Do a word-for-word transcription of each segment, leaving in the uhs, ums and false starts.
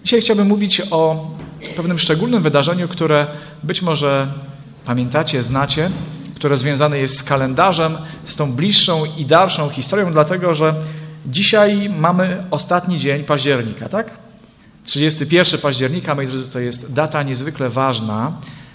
Dzisiaj chciałbym mówić o pewnym szczególnym wydarzeniu, które być może pamiętacie, znacie, które związane jest z kalendarzem, z tą bliższą i dalszą historią, dlatego że dzisiaj mamy ostatni dzień października, tak? trzydziestego pierwszego października, moi drodzy, to jest data niezwykle ważna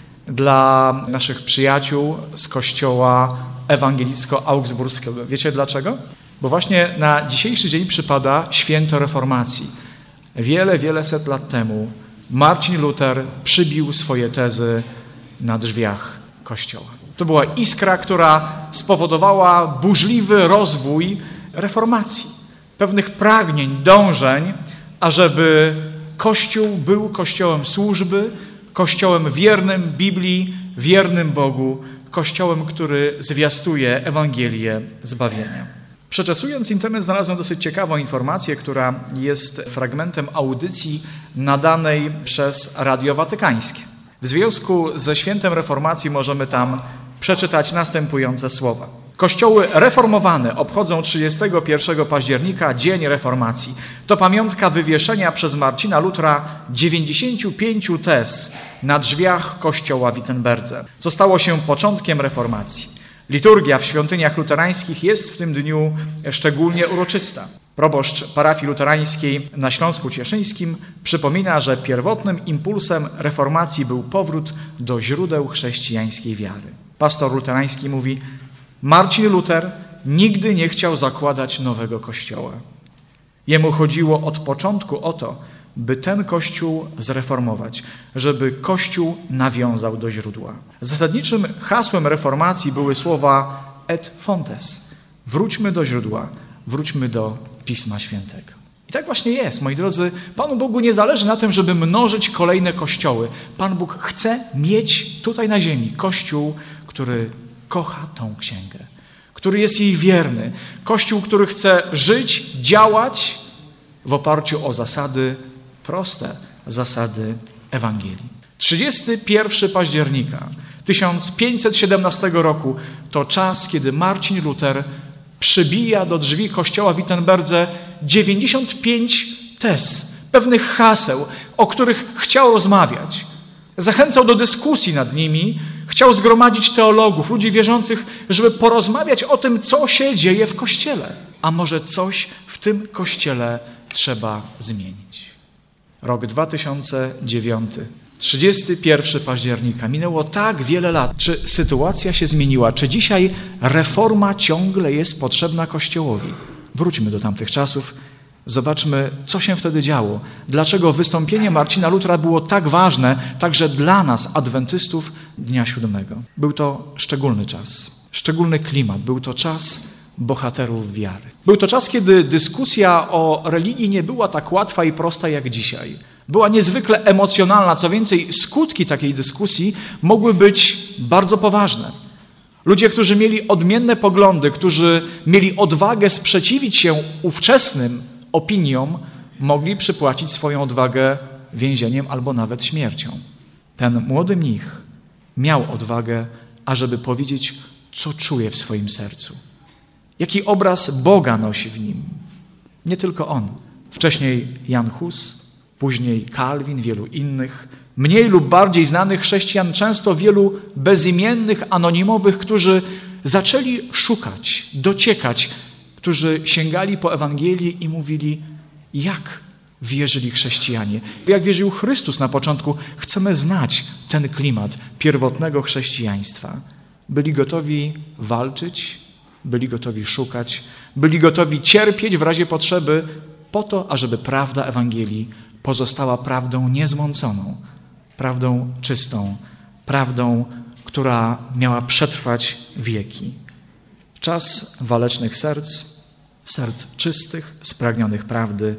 dla naszych przyjaciół z kościoła ewangelicko-augsburskiego. Wiecie dlaczego? Bo właśnie na dzisiejszy dzień przypada święto reformacji. Wiele, wiele set lat temu Marcin Luter przybił swoje tezy na drzwiach kościoła. To była iskra, która spowodowała burzliwy rozwój reformacji, pewnych pragnień, dążeń, ażeby Kościół był kościołem służby, kościołem wiernym Biblii, wiernym Bogu, kościołem, który zwiastuje Ewangelię zbawienia. Przeczesując internet znalazłem dosyć ciekawą informację, która jest fragmentem audycji nadanej przez Radio Watykańskie. W związku ze świętem reformacji możemy tam przeczytać następujące słowa. Kościoły reformowane obchodzą trzydziestego pierwszego października Dzień Reformacji. To pamiątka wywieszenia przez Marcina Lutera dziewięćdziesięciu pięciu tez na drzwiach kościoła w Wittenberdze, co stało się początkiem reformacji. Liturgia w świątyniach luterańskich jest w tym dniu szczególnie uroczysta. Proboszcz parafii luterańskiej na Śląsku Cieszyńskim przypomina, że pierwotnym impulsem reformacji był powrót do źródeł chrześcijańskiej wiary. Pastor luterański mówi: Marcin Luter nigdy nie chciał zakładać nowego kościoła. Jemu chodziło od początku o to, by ten kościół zreformować, żeby kościół nawiązał do źródła. Zasadniczym hasłem reformacji były słowa et fontes. Wróćmy do źródła, wróćmy do Pisma Świętego. I tak właśnie jest, moi drodzy. Panu Bogu nie zależy na tym, żeby mnożyć kolejne kościoły. Pan Bóg chce mieć tutaj na ziemi kościół, który kocha tą księgę, który jest jej wierny. Kościół, który chce żyć, działać w oparciu o zasady, proste zasady Ewangelii. trzydziestego pierwszego października tysiąc pięćset siedemnastego roku to czas, kiedy Marcin Luter przybija do drzwi kościoła w Wittenberdze dziewięćdziesiąt pięć tez, pewnych haseł, o których chciał rozmawiać. Zachęcał do dyskusji nad nimi, chciał zgromadzić teologów, ludzi wierzących, żeby porozmawiać o tym, co się dzieje w Kościele. A może coś w tym Kościele trzeba zmienić. Rok dwa tysiące dziewiąty, trzydziestego pierwszego października. Minęło tak wiele lat. Czy sytuacja się zmieniła? Czy dzisiaj reforma ciągle jest potrzebna Kościołowi? Wróćmy do tamtych czasów. Zobaczmy, co się wtedy działo. Dlaczego wystąpienie Marcina Lutera było tak ważne, także dla nas, adwentystów Dnia Siódmego. Był to szczególny czas, szczególny klimat. Był to czas bohaterów wiary. Był to czas, kiedy dyskusja o religii nie była tak łatwa i prosta jak dzisiaj. Była niezwykle emocjonalna. Co więcej, skutki takiej dyskusji mogły być bardzo poważne. Ludzie, którzy mieli odmienne poglądy, którzy mieli odwagę sprzeciwić się ówczesnym opiniom, mogli przypłacić swoją odwagę więzieniem albo nawet śmiercią. Ten młody mnich miał odwagę, ażeby powiedzieć, co czuje w swoim sercu. Jaki obraz Boga nosi w nim. Nie tylko on. Wcześniej Jan Hus, później Kalwin, wielu innych, mniej lub bardziej znanych chrześcijan, często wielu bezimiennych, anonimowych, którzy zaczęli szukać, dociekać, którzy sięgali po Ewangelię i mówili, jak wierzyli chrześcijanie, jak wierzył Chrystus na początku. Chcemy znać ten klimat pierwotnego chrześcijaństwa. Byli gotowi walczyć, byli gotowi szukać, byli gotowi cierpieć w razie potrzeby po to, ażeby prawda Ewangelii pozostała prawdą niezmąconą, prawdą czystą, prawdą, która miała przetrwać wieki. Czas walecznych serc, serc czystych, spragnionych prawdy,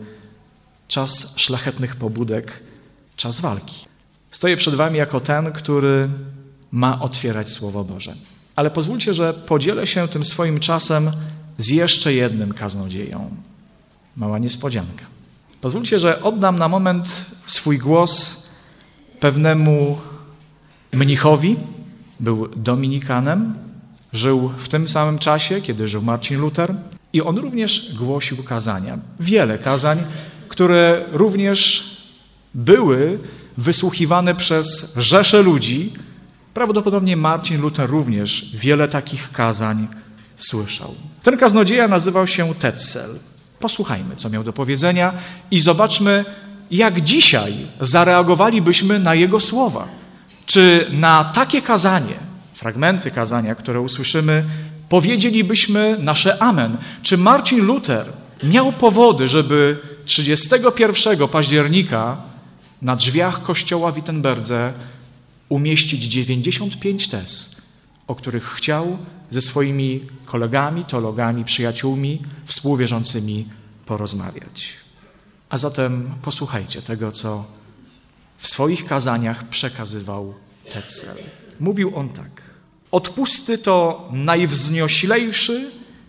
czas szlachetnych pobudek, czas walki. Stoję przed wami jako ten, który ma otwierać Słowo Boże. Ale pozwólcie, że podzielę się tym swoim czasem z jeszcze jednym kaznodzieją. Mała niespodzianka. Pozwólcie, że oddam na moment swój głos pewnemu mnichowi. Był dominikanem, żył w tym samym czasie, kiedy żył Marcin Luter i on również głosił kazania. Wiele kazań, które również były wysłuchiwane przez rzesze ludzi. Prawdopodobnie Marcin Luter również wiele takich kazań słyszał. Ten kaznodzieja nazywał się Tetzel. Posłuchajmy, co miał do powiedzenia i zobaczmy, jak dzisiaj zareagowalibyśmy na jego słowa. Czy na takie kazanie, fragmenty kazania, które usłyszymy, powiedzielibyśmy nasze amen? Czy Marcin Luter miał powody, żeby trzydziestego pierwszego października na drzwiach kościoła w Wittenberdze umieścić dziewięćdziesiąt pięć tez, o których chciał ze swoimi kolegami, teologami, przyjaciółmi, współwierzącymi porozmawiać? A zatem posłuchajcie tego, co w swoich kazaniach przekazywał Tetzel. Mówił on tak: odpusty to najwznioślejszy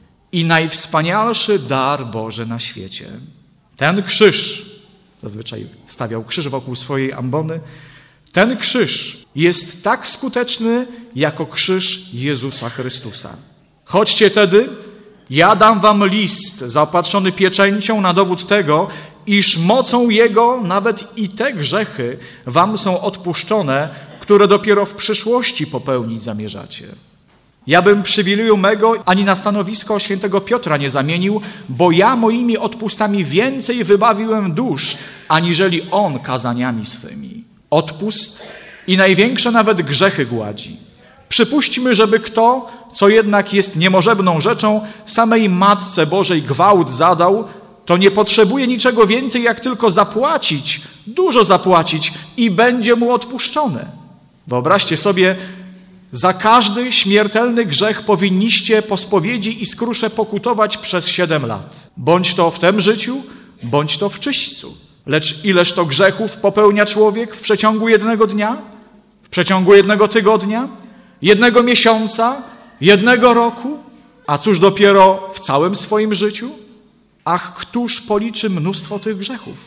i najwspanialszy dar Boży na świecie. Ten krzyż, zazwyczaj stawiał krzyż wokół swojej ambony, ten krzyż jest tak skuteczny, jako krzyż Jezusa Chrystusa. Chodźcie tedy, ja dam wam list zaopatrzony pieczęcią na dowód tego, iż mocą Jego nawet i te grzechy wam są odpuszczone, które dopiero w przyszłości popełnić zamierzacie. Ja bym przywileju mego ani na stanowisko świętego Piotra nie zamienił, bo ja moimi odpustami więcej wybawiłem dusz, aniżeli on kazaniami swymi. Odpust i największe nawet grzechy gładzi. Przypuśćmy, żeby kto, co jednak jest niemożebną rzeczą, samej Matce Bożej gwałt zadał, to nie potrzebuje niczego więcej, jak tylko zapłacić, dużo zapłacić i będzie mu odpuszczone. Wyobraźcie sobie, za każdy śmiertelny grzech powinniście po spowiedzi i skrusze pokutować przez siedem lat. Bądź to w tym życiu, bądź to w czyśćcu. Lecz ileż to grzechów popełnia człowiek w przeciągu jednego dnia, w przeciągu jednego tygodnia, jednego miesiąca, jednego roku, a cóż dopiero w całym swoim życiu? Ach, któż policzy mnóstwo tych grzechów?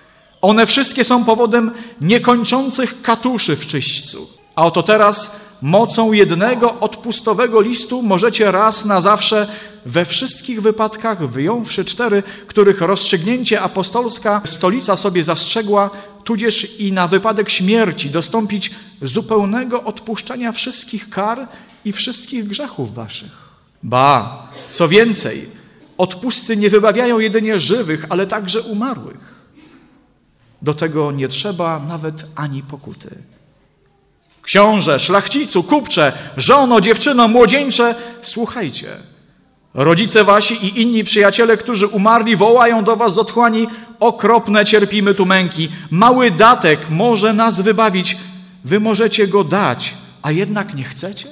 One wszystkie są powodem niekończących katuszy w czyśćcu. A oto teraz mocą jednego odpustowego listu możecie raz na zawsze we wszystkich wypadkach, wyjąwszy cztery, których rozstrzygnięcie apostolska stolica sobie zastrzegła, tudzież i na wypadek śmierci dostąpić zupełnego odpuszczenia wszystkich kar i wszystkich grzechów waszych. Ba, co więcej, odpusty nie wybawiają jedynie żywych, ale także umarłych. Do tego nie trzeba nawet ani pokuty. Książę, szlachcicu, kupcze, żono, dziewczyno, młodzieńcze, słuchajcie. Rodzice wasi i inni przyjaciele, którzy umarli, wołają do was z otchłani: okropne cierpimy tu męki. Mały datek może nas wybawić. Wy możecie go dać, a jednak nie chcecie?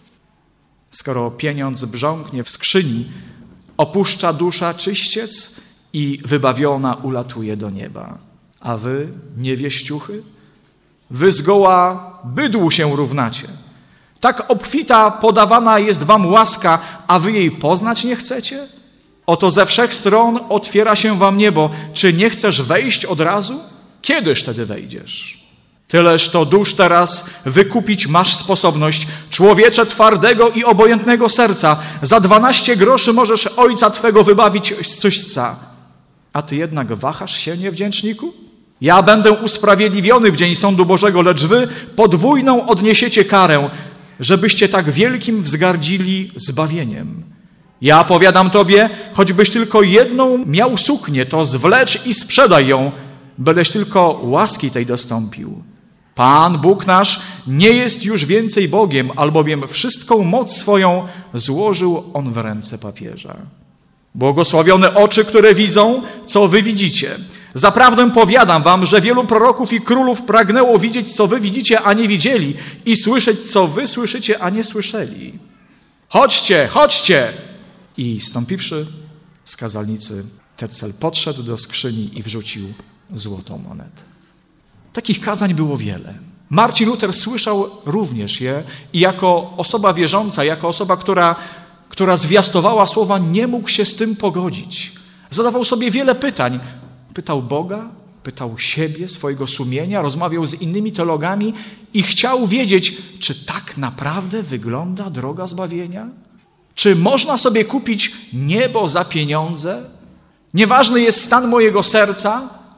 Skoro pieniądz brząknie w skrzyni, opuszcza dusza czyściec i wybawiona ulatuje do nieba. A wy, niewieściuchy, wy zgoła bydłu się równacie. Tak obfita podawana jest wam łaska, a wy jej poznać nie chcecie? Oto ze wszech stron otwiera się wam niebo. Czy nie chcesz wejść od razu? Kiedyż wtedy wejdziesz? Tyleż to dusz teraz wykupić masz sposobność, człowiecze twardego i obojętnego serca. Za dwanaście groszy możesz ojca twego wybawić z czyśćca. A ty jednak wahasz się, niewdzięczniku? Ja będę usprawiedliwiony w dzień sądu Bożego, lecz wy podwójną odniesiecie karę, żebyście tak wielkim wzgardzili zbawieniem. Ja powiadam tobie, choćbyś tylko jedną miał suknię, to zwlecz i sprzedaj ją, byleś tylko łaski tej dostąpił. Pan, Bóg nasz, nie jest już więcej Bogiem, albowiem wszystką moc swoją złożył On w ręce papieża. Błogosławione oczy, które widzą, co wy widzicie. Zaprawdę powiadam wam, że wielu proroków i królów pragnęło widzieć, co wy widzicie, a nie widzieli, i słyszeć, co wy słyszycie, a nie słyszeli. Chodźcie, chodźcie! I stąpiwszy z kazalnicy, Tetzel podszedł do skrzyni i wrzucił złotą monetę. Takich kazań było wiele. Marcin Luter słyszał również je i jako osoba wierząca, jako osoba, która, która zwiastowała słowa, nie mógł się z tym pogodzić. Zadawał sobie wiele pytań. Pytał Boga, pytał siebie, swojego sumienia, rozmawiał z innymi teologami i chciał wiedzieć, czy tak naprawdę wygląda droga zbawienia? Czy można sobie kupić niebo za pieniądze? Nieważny jest stan mojego serca?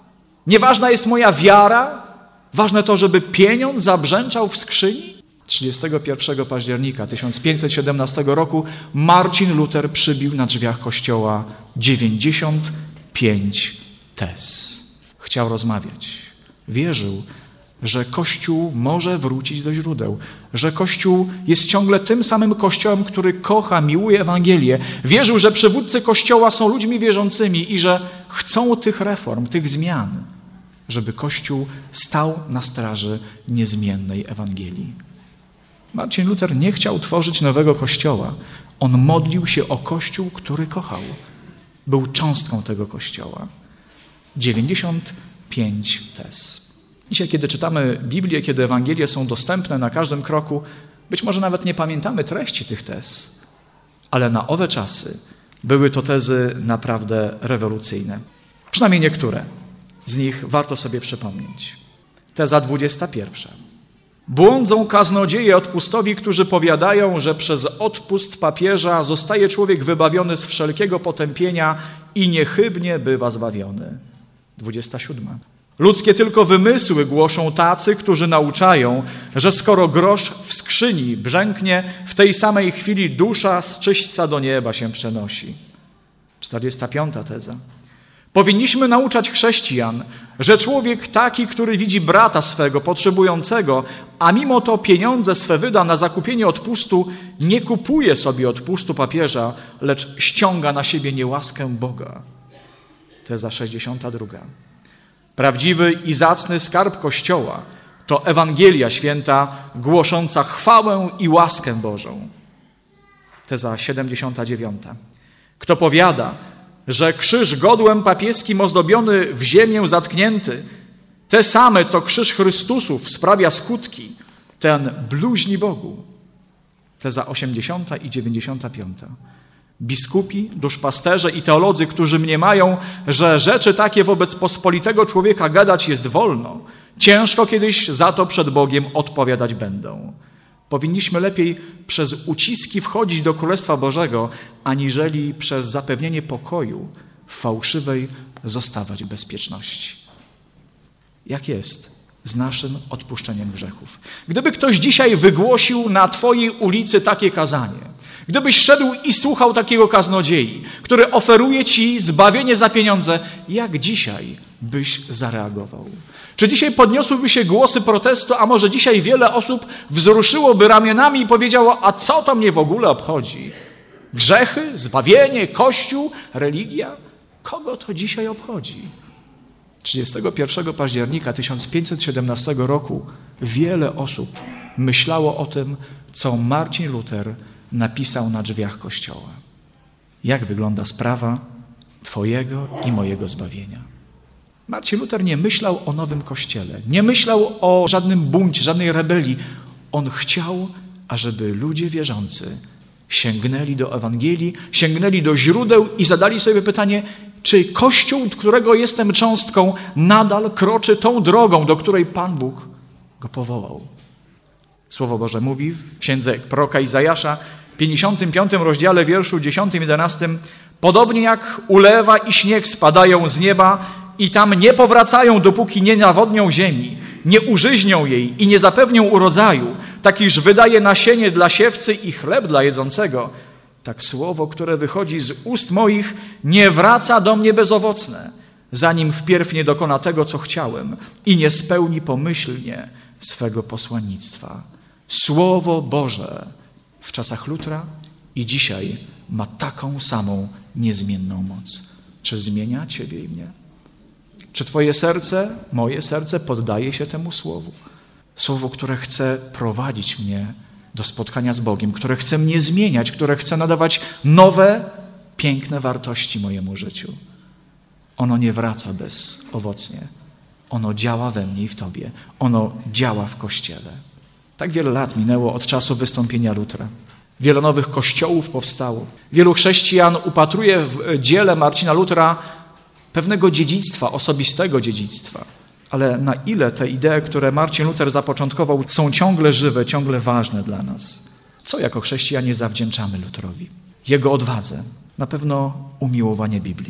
Nieważna jest moja wiara, ważne to, żeby pieniądz zabrzęczał w skrzyni? trzydziestego pierwszego października tysiąc pięćset siedemnastego roku Marcin Luter przybił na drzwiach kościoła dziewięćdziesiąt pięć tez. Chciał rozmawiać. Wierzył, że Kościół może wrócić do źródeł, że Kościół jest ciągle tym samym Kościołem, który kocha, miłuje Ewangelię. Wierzył, że przywódcy Kościoła są ludźmi wierzącymi i że chcą tych reform, tych zmian, żeby Kościół stał na straży niezmiennej Ewangelii. Marcin Luter nie chciał tworzyć nowego Kościoła. On modlił się o Kościół, który kochał. Był cząstką tego Kościoła. dziewięćdziesiąt pięć tez. Dzisiaj, kiedy czytamy Biblię, kiedy Ewangelie są dostępne na każdym kroku, być może nawet nie pamiętamy treści tych tez, ale na owe czasy były to tezy naprawdę rewolucyjne. Przynajmniej niektóre z nich warto sobie przypomnieć. Teza dwudziesta pierwsza. Błądzą kaznodzieje odpustowi, którzy powiadają, że przez odpust papieża zostaje człowiek wybawiony z wszelkiego potępienia i niechybnie bywa zbawiony. dwudziesta siódma. Ludzkie tylko wymysły głoszą tacy, którzy nauczają, że skoro grosz w skrzyni brzęknie, w tej samej chwili dusza z czyśćca do nieba się przenosi. czterdziesta piąta teza. Powinniśmy nauczać chrześcijan, że człowiek taki, który widzi brata swego potrzebującego, a mimo to pieniądze swe wyda na zakupienie odpustu, nie kupuje sobie odpustu papieża, lecz ściąga na siebie niełaskę Boga. Teza sześćdziesiąta druga. Prawdziwy i zacny skarb Kościoła to Ewangelia Święta głosząca chwałę i łaskę Bożą. Teza siedemdziesiąta dziewiąta. Kto powiada, że krzyż godłem papieskim ozdobiony w ziemię zatknięty, te same, co krzyż Chrystusów sprawia skutki, ten bluźni Bogu. Teza osiemdziesiąta i dziewięćdziesiąta piąta. Biskupi, duszpasterze i teolodzy, którzy mniemają, że rzeczy takie wobec pospolitego człowieka gadać jest wolno, ciężko kiedyś za to przed Bogiem odpowiadać będą. Powinniśmy lepiej przez uciski wchodzić do Królestwa Bożego, aniżeli przez zapewnienie pokoju w fałszywej zostawać bezpieczności. Jak jest z naszym odpuszczeniem grzechów? Gdyby ktoś dzisiaj wygłosił na twojej ulicy takie kazanie, gdybyś szedł i słuchał takiego kaznodziei, który oferuje ci zbawienie za pieniądze, jak dzisiaj byś zareagował? Czy dzisiaj podniosłyby się głosy protestu, a może dzisiaj wiele osób wzruszyłoby ramionami i powiedziało, a co to mnie w ogóle obchodzi? Grzechy, zbawienie, Kościół, religia? Kogo to dzisiaj obchodzi? trzydziestego pierwszego października tysiąc pięćset siedemnastego roku wiele osób myślało o tym, co Marcin Luter napisał na drzwiach Kościoła. Jak wygląda sprawa twojego i mojego zbawienia? Marcin Luter nie myślał o nowym Kościele, nie myślał o żadnym buncie, żadnej rebelii. On chciał, ażeby ludzie wierzący sięgnęli do Ewangelii, sięgnęli do źródeł i zadali sobie pytanie, czy Kościół, którego jestem cząstką, nadal kroczy tą drogą, do której Pan Bóg go powołał. Słowo Boże mówi w księdze proroka Izajasza, w pięćdziesiątym piątym rozdziale, wierszu dziesiątym i jedenastym, podobnie jak ulewa i śnieg spadają z nieba i tam nie powracają, dopóki nie nawodnią ziemi, nie użyźnią jej i nie zapewnią urodzaju, tak iż wydaje nasienie dla siewcy i chleb dla jedzącego, tak słowo, które wychodzi z ust moich, nie wraca do mnie bezowocne, zanim wpierw nie dokona tego, co chciałem i nie spełni pomyślnie swego posłannictwa. Słowo Boże w czasach Lutra i dzisiaj ma taką samą niezmienną moc. Czy zmienia ciebie i mnie? Czy twoje serce, moje serce poddaje się temu słowu? Słowo, które chce prowadzić mnie do spotkania z Bogiem, które chce mnie zmieniać, które chce nadawać nowe, piękne wartości mojemu życiu. Ono nie wraca bezowocnie. Ono działa we mnie i w tobie. Ono działa w Kościele. Tak wiele lat minęło od czasu wystąpienia Lutra. Wiele nowych kościołów powstało. Wielu chrześcijan upatruje w dziele Marcina Lutra pewnego dziedzictwa, osobistego dziedzictwa. Ale na ile te idee, które Marcin Luter zapoczątkował, są ciągle żywe, ciągle ważne dla nas? Co jako chrześcijanie zawdzięczamy Lutrowi? Jego odwadze, na pewno umiłowanie Biblii.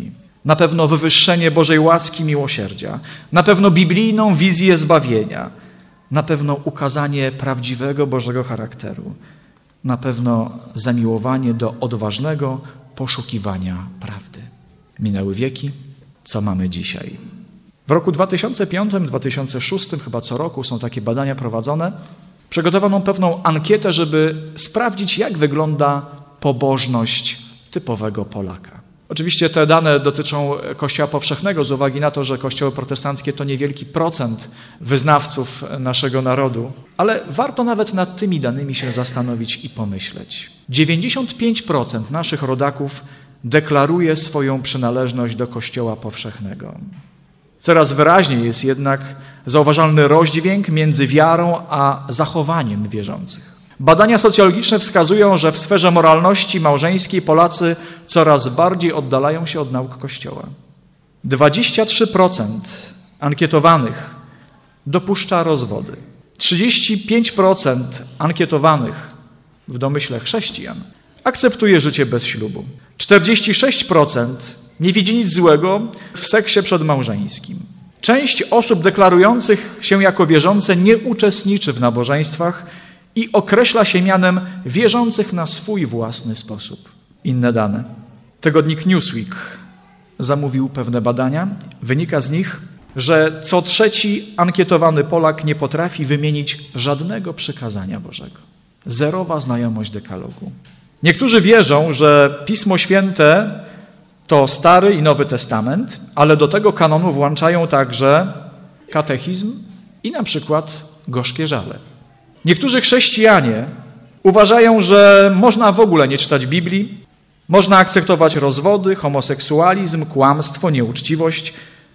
na pewno wywyższenie Bożej łaski i miłosierdzia, na pewno biblijną wizję zbawienia, na pewno ukazanie prawdziwego Bożego charakteru, na pewno zamiłowanie do odważnego poszukiwania prawdy. Minęły wieki, co mamy dzisiaj? W roku dwa tysiące piątym, dwa tysiące szóstym, chyba co roku są takie badania prowadzone. Przygotowano pewną ankietę, żeby sprawdzić, jak wygląda pobożność typowego Polaka. Oczywiście te dane dotyczą Kościoła powszechnego z uwagi na to, że kościoły protestanckie to niewielki procent wyznawców naszego narodu, ale warto nawet nad tymi danymi się zastanowić i pomyśleć. dziewięćdziesiąt pięć procent naszych rodaków deklaruje swoją przynależność do Kościoła powszechnego. Coraz wyraźniej jest jednak zauważalny rozdźwięk między wiarą a zachowaniem wierzących. Badania socjologiczne wskazują, że w sferze moralności małżeńskiej Polacy coraz bardziej oddalają się od nauk Kościoła. dwadzieścia trzy procent ankietowanych dopuszcza rozwody. trzydzieści pięć procent ankietowanych w domyśle chrześcijan akceptuje życie bez ślubu. czterdzieści sześć procent nie widzi nic złego w seksie przedmałżeńskim. Część osób deklarujących się jako wierzące nie uczestniczy w nabożeństwach i określa się mianem wierzących na swój własny sposób. Inne dane. Tygodnik Newsweek zamówił pewne badania. Wynika z nich, że co trzeci ankietowany Polak nie potrafi wymienić żadnego przykazania Bożego. Zerowa znajomość dekalogu. Niektórzy wierzą, że Pismo Święte to Stary i Nowy Testament, ale do tego kanonu włączają także katechizm i na przykład gorzkie żale. Niektórzy chrześcijanie uważają, że można w ogóle nie czytać Biblii, można akceptować rozwody, homoseksualizm, kłamstwo, nieuczciwość,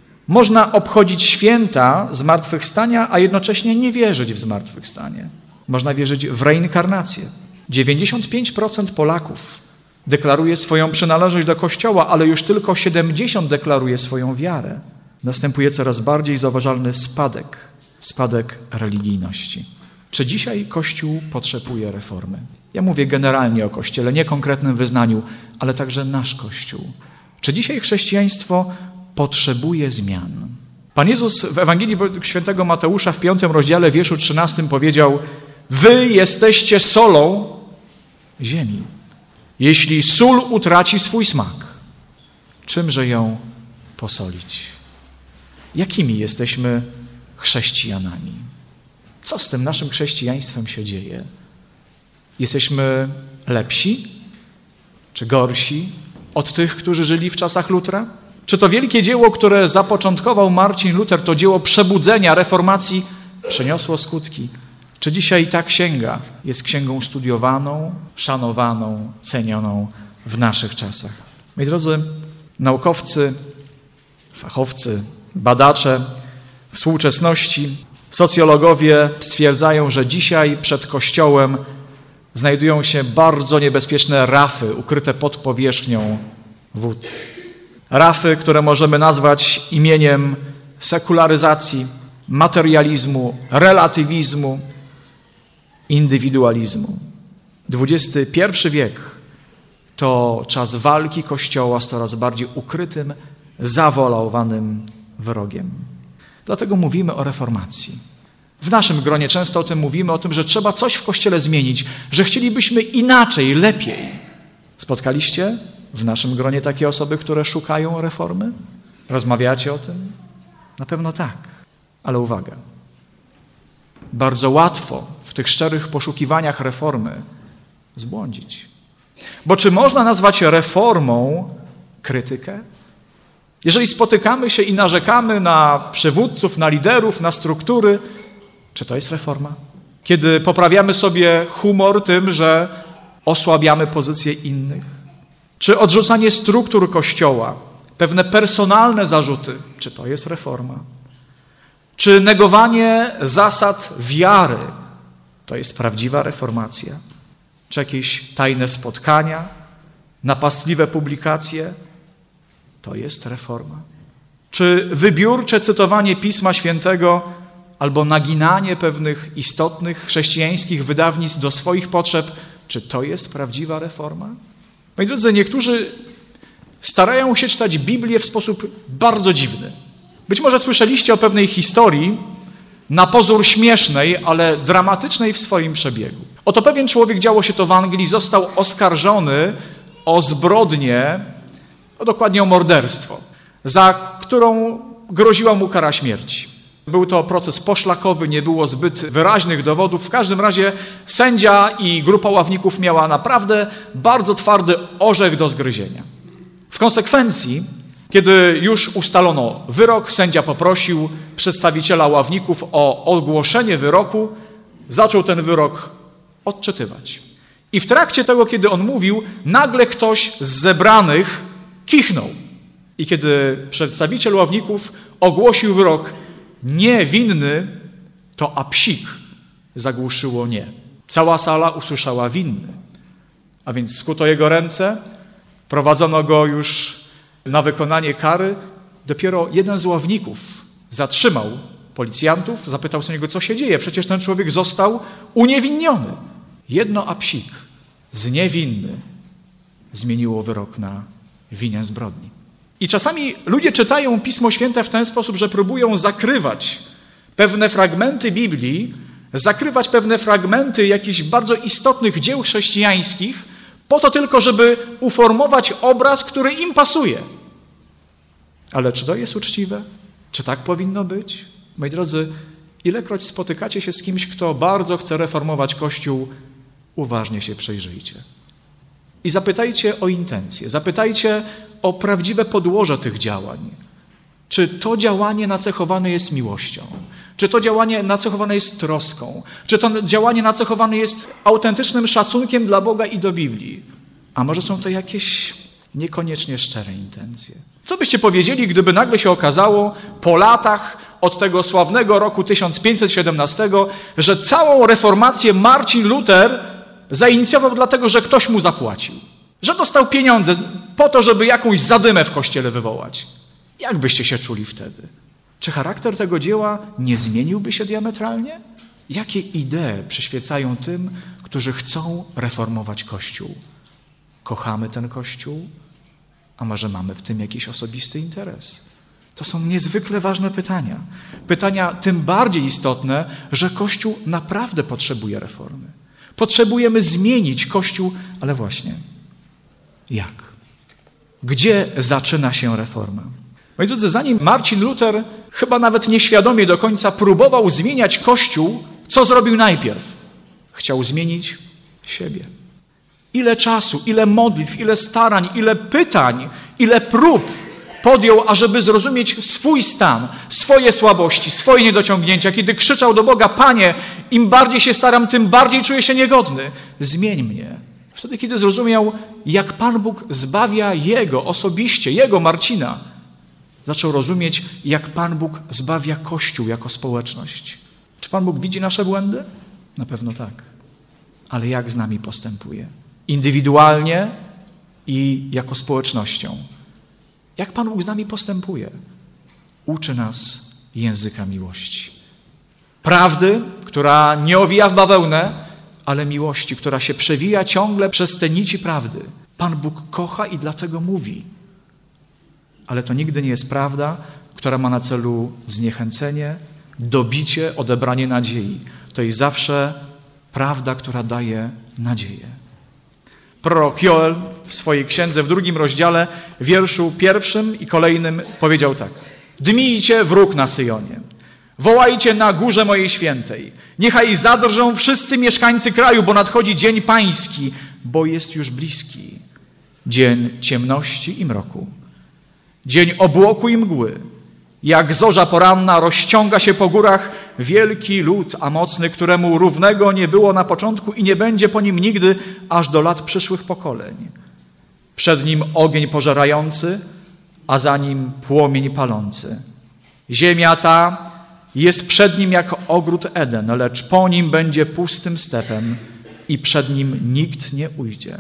można obchodzić święta zmartwychwstania, a jednocześnie nie wierzyć w zmartwychwstanie. Można wierzyć w reinkarnację. dziewięćdziesiąt pięć procent Polaków deklaruje swoją przynależność do Kościoła, ale już tylko siedemdziesiąt procent deklaruje swoją wiarę. Następuje coraz bardziej zauważalny spadek, spadek religijności. Czy dzisiaj Kościół potrzebuje reformy? Ja mówię generalnie o Kościele, nie konkretnym wyznaniu, ale także nasz Kościół. Czy dzisiaj chrześcijaństwo potrzebuje zmian? Pan Jezus w Ewangelii Świętego Mateusza w piątym rozdziale, wierszu trzynastym powiedział: wy jesteście solą ziemi. Jeśli sól utraci swój smak, czymże ją posolić? Jakimi jesteśmy chrześcijanami? Co z tym naszym chrześcijaństwem się dzieje? Jesteśmy lepsi czy gorsi od tych, którzy żyli w czasach Lutra? Czy to wielkie dzieło, które zapoczątkował Marcin Luter, to dzieło przebudzenia, reformacji, przyniosło skutki? Czy dzisiaj ta księga jest księgą studiowaną, szanowaną, cenioną w naszych czasach? Moi drodzy, naukowcy, fachowcy, badacze współczesności, socjologowie stwierdzają, że dzisiaj przed Kościołem znajdują się bardzo niebezpieczne rafy ukryte pod powierzchnią wód. Rafy, które możemy nazwać imieniem sekularyzacji, materializmu, relatywizmu, indywidualizmu. dwudziesty pierwszy wiek to czas walki Kościoła z coraz bardziej ukrytym, zawolawanym wrogiem. Dlatego mówimy o reformacji. W naszym gronie często o tym mówimy, o tym, że trzeba coś w Kościele zmienić, że chcielibyśmy inaczej, lepiej. Spotkaliście w naszym gronie takie osoby, które szukają reformy? Rozmawiacie o tym? Na pewno tak, ale uwaga. Bardzo łatwo w tych szczerych poszukiwaniach reformy zbłądzić. Bo czy można nazwać reformą krytykę? Jeżeli spotykamy się i narzekamy na przywódców, na liderów, na struktury, czy to jest reforma? Kiedy poprawiamy sobie humor tym, że osłabiamy pozycje innych? Czy odrzucanie struktur Kościoła, pewne personalne zarzuty, czy to jest reforma? Czy negowanie zasad wiary, to jest prawdziwa reformacja? Czy jakieś tajne spotkania, napastliwe publikacje, to jest reforma? Czy wybiórcze cytowanie Pisma Świętego albo naginanie pewnych istotnych chrześcijańskich wydawnictw do swoich potrzeb, czy to jest prawdziwa reforma? Moi drodzy, niektórzy starają się czytać Biblię w sposób bardzo dziwny. Być może słyszeliście o pewnej historii, na pozór śmiesznej, ale dramatycznej w swoim przebiegu. Oto pewien człowiek, działo się to w Anglii, został oskarżony o zbrodnię, o dokładnie o morderstwo, za którą groziła mu kara śmierci. Był to proces poszlakowy, nie było zbyt wyraźnych dowodów. W każdym razie sędzia i grupa ławników miała naprawdę bardzo twardy orzech do zgryzienia. W konsekwencji, kiedy już ustalono wyrok, sędzia poprosił przedstawiciela ławników o ogłoszenie wyroku, zaczął ten wyrok odczytywać. I w trakcie tego, kiedy on mówił, nagle ktoś z zebranych kichnął. I kiedy przedstawiciel ławników ogłosił wyrok niewinny, to a psik zagłuszyło nie. Cała sala usłyszała winny. A więc skuto jego ręce, prowadzono go już na wykonanie kary. Dopiero jeden z ławników zatrzymał policjantów, zapytał się niego, co się dzieje. Przecież ten człowiek został uniewinniony. Jedno a psik z niewinny zmieniło wyrok na winien zbrodni. I czasami ludzie czytają Pismo Święte w ten sposób, że próbują zakrywać pewne fragmenty Biblii, zakrywać pewne fragmenty jakichś bardzo istotnych dzieł chrześcijańskich, po to tylko, żeby uformować obraz, który im pasuje. Ale czy to jest uczciwe? Czy tak powinno być? Moi drodzy, ilekroć spotykacie się z kimś, kto bardzo chce reformować Kościół, uważnie się przyjrzyjcie. I zapytajcie o intencje, zapytajcie o prawdziwe podłoże tych działań. Czy to działanie nacechowane jest miłością? Czy to działanie nacechowane jest troską? Czy to działanie nacechowane jest autentycznym szacunkiem dla Boga i do Biblii? A może są to jakieś niekoniecznie szczere intencje? Co byście powiedzieli, gdyby nagle się okazało po latach od tego sławnego roku tysiąc pięćset siedemnastego, że całą reformację Marcin Luter zainicjował dlatego, że ktoś mu zapłacił? Że dostał pieniądze po to, żeby jakąś zadymę w Kościele wywołać? Jak byście się czuli wtedy? Czy charakter tego dzieła nie zmieniłby się diametralnie? Jakie idee przyświecają tym, którzy chcą reformować Kościół? Kochamy ten Kościół? A może mamy w tym jakiś osobisty interes? To są niezwykle ważne pytania. Pytania tym bardziej istotne, że Kościół naprawdę potrzebuje reformy. Potrzebujemy zmienić Kościół, ale właśnie jak? Gdzie zaczyna się reforma? Moi drodzy, zanim Marcin Luter chyba nawet nieświadomie do końca próbował zmieniać Kościół, co zrobił najpierw? Chciał zmienić siebie. Ile czasu, ile modlitw, ile starań, ile pytań, ile prób podjął, ażeby zrozumieć swój stan, swoje słabości, swoje niedociągnięcia. Kiedy krzyczał do Boga: Panie, im bardziej się staram, tym bardziej czuję się niegodny. Zmień mnie. Wtedy, kiedy zrozumiał, jak Pan Bóg zbawia jego osobiście, jego Marcina, zaczął rozumieć, jak Pan Bóg zbawia Kościół jako społeczność. Czy Pan Bóg widzi nasze błędy? Na pewno tak. Ale jak z nami postępuje? Indywidualnie i jako społecznością. Jak Pan Bóg z nami postępuje? Uczy nas języka miłości. Prawdy, która nie owija w bawełnę, ale miłości, która się przewija ciągle przez te nici prawdy. Pan Bóg kocha i dlatego mówi. Ale to nigdy nie jest prawda, która ma na celu zniechęcenie, dobicie, odebranie nadziei. To jest zawsze prawda, która daje nadzieję. Prorok Joel w swojej księdze w drugim rozdziale, w wierszu pierwszym i kolejnym powiedział tak: Dmijcie wróg na Syjonie, wołajcie na górze mojej świętej. Niechaj zadrżą wszyscy mieszkańcy kraju, bo nadchodzi dzień pański, bo jest już bliski. Dzień ciemności i mroku. Dzień obłoku i mgły. Jak zorza poranna rozciąga się po górach wielki lud, a mocny, któremu równego nie było na początku i nie będzie po nim nigdy, aż do lat przyszłych pokoleń. Przed nim ogień pożerający, a za nim płomień palący. Ziemia ta jest przed nim jak ogród Eden, lecz po nim będzie pustym stepem i przed nim nikt nie ujdzie.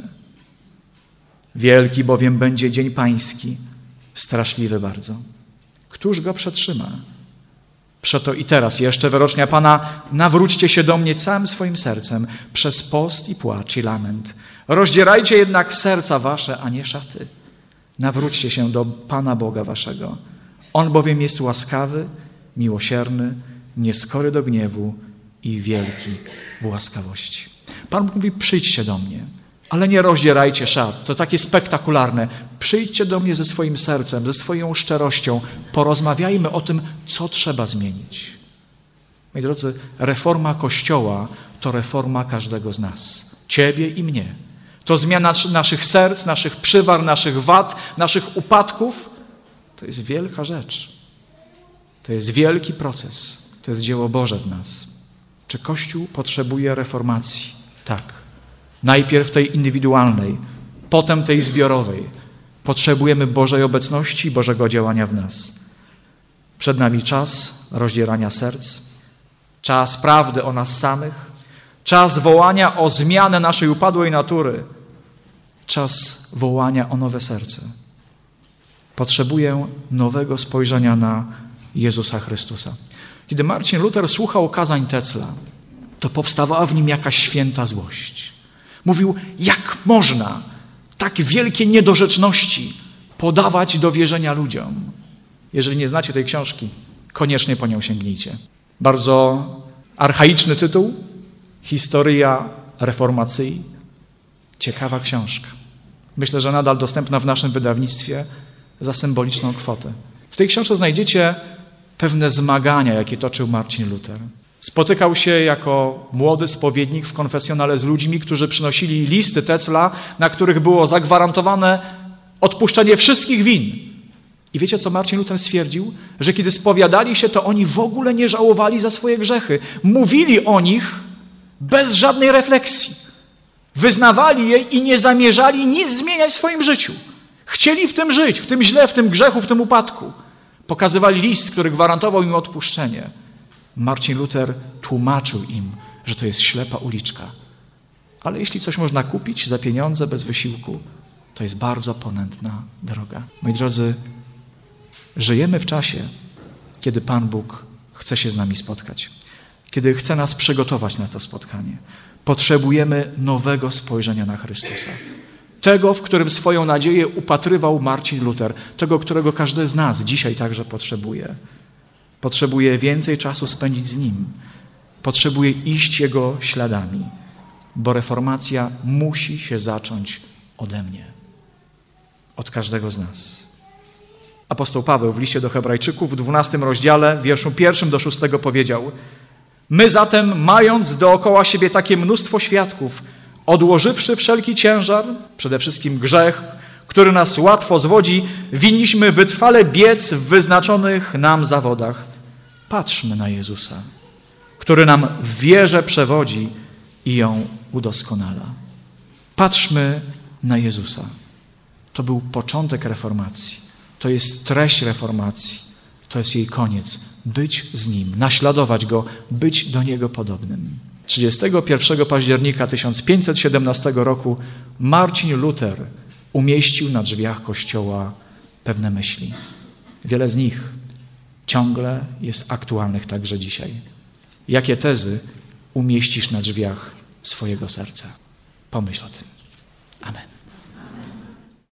Wielki bowiem będzie dzień pański, straszliwy bardzo. Któż go przetrzyma? Przeto i teraz jeszcze wyrocznia Pana, nawróćcie się do mnie całym swoim sercem przez post i płacz i lament. Rozdzierajcie jednak serca wasze, a nie szaty. Nawróćcie się do Pana Boga waszego. On bowiem jest łaskawy, miłosierny, nieskory do gniewu i wielki w łaskawości. Pan Bóg mówi, przyjdźcie do mnie, ale nie rozdzierajcie szat. To takie spektakularne. Przyjdźcie do mnie ze swoim sercem, ze swoją szczerością. Porozmawiajmy o tym, co trzeba zmienić. Moi drodzy, reforma Kościoła to reforma każdego z nas. Ciebie i mnie. To zmiana naszych serc, naszych przywar, naszych wad, naszych upadków. To jest wielka rzecz. To jest wielki proces. To jest dzieło Boże w nas. Czy Kościół potrzebuje reformacji? Tak. Najpierw tej indywidualnej, potem tej zbiorowej. Potrzebujemy Bożej obecności, Bożego działania w nas. Przed nami czas rozdzierania serc, czas prawdy o nas samych, czas wołania o zmianę naszej upadłej natury, czas wołania o nowe serce. Potrzebuję nowego spojrzenia na Jezusa Chrystusa. Kiedy Marcin Luter słuchał kazań Tetzla, to powstawała w nim jakaś święta złość. Mówił, jak można tak wielkie niedorzeczności podawać do wierzenia ludziom. Jeżeli nie znacie tej książki, koniecznie po nią sięgnijcie. Bardzo archaiczny tytuł, Historia Reformacji. Ciekawa książka. Myślę, że nadal dostępna w naszym wydawnictwie za symboliczną kwotę. W tej książce znajdziecie pewne zmagania, jakie toczył Marcin Luter. Spotykał się jako młody spowiednik w konfesjonale z ludźmi, którzy przynosili listy Tetzla, na których było zagwarantowane odpuszczenie wszystkich win. I wiecie, co Marcin Luter stwierdził? Że kiedy spowiadali się, to oni w ogóle nie żałowali za swoje grzechy. Mówili o nich bez żadnej refleksji. Wyznawali je i nie zamierzali nic zmieniać w swoim życiu. Chcieli w tym żyć, w tym źle, w tym grzechu, w tym upadku. Pokazywali list, który gwarantował im odpuszczenie. Marcin Luter tłumaczył im, że to jest ślepa uliczka. Ale jeśli coś można kupić za pieniądze, bez wysiłku, to jest bardzo ponętna droga. Moi drodzy, żyjemy w czasie, kiedy Pan Bóg chce się z nami spotkać. Kiedy chce nas przygotować na to spotkanie. Potrzebujemy nowego spojrzenia na Chrystusa. Tego, w którym swoją nadzieję upatrywał Marcin Luter. Tego, którego każdy z nas dzisiaj także potrzebuje. Potrzebuje więcej czasu spędzić z Nim. Potrzebuje iść Jego śladami. Bo reformacja musi się zacząć ode mnie. Od każdego z nas. Apostoł Paweł w liście do Hebrajczyków w dwunastym rozdziale, w wierszu pierwszym do szóstego powiedział: My zatem, mając dookoła siebie takie mnóstwo świadków, odłożywszy wszelki ciężar, przede wszystkim grzech, który nas łatwo zwodzi, winniśmy wytrwale biec w wyznaczonych nam zawodach. Patrzmy na Jezusa, który nam w wierze przewodzi i ją udoskonala. Patrzmy na Jezusa. To był początek reformacji. To jest treść reformacji. To jest jej koniec. Być z Nim, naśladować Go, być do Niego podobnym. trzydziestego pierwszego października tysiąc pięćset siedemnastego roku Marcin Luter umieścił na drzwiach Kościoła pewne myśli. Wiele z nich ciągle jest aktualnych także dzisiaj. Jakie tezy umieścisz na drzwiach swojego serca? Pomyśl o tym. Amen.